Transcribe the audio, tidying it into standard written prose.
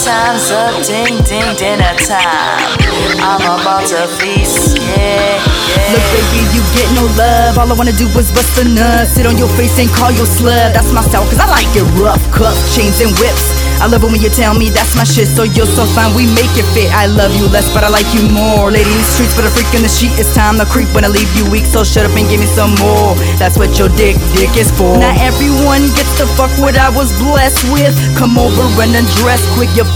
time's up, ding ding, dinner time. I'm about to feast, yeah. Look, baby, you get no love. All I wanna do is bust a nut, sit on your face and call you slut. That's my style, cause I like it rough. Cuffs, chains, and whips. I love it when you tell me that's my shit, so you're so fine, we make it fit. I love you less, but I like you more. Lady in the streets, but a freak in the sheet. It's time to creep when I leave you weak, so shut up and give me some more. That's what your dick is for. Not everyone gets to fuck what I was blessed with. Come over and undress quick, your